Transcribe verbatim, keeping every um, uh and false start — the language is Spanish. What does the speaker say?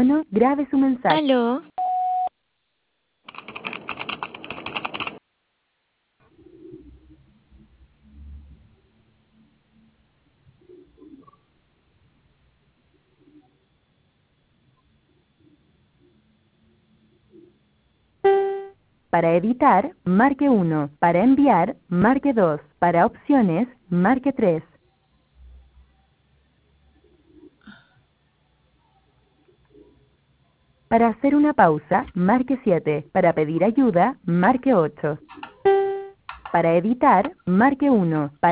tono, grabe su mensaje. ¿Aló? Para editar, marque uno. Para enviar, marque dos. Para opciones, marque tres. Para hacer una pausa, marque siete. Para pedir ayuda, marque ocho. Para editar, marque uno.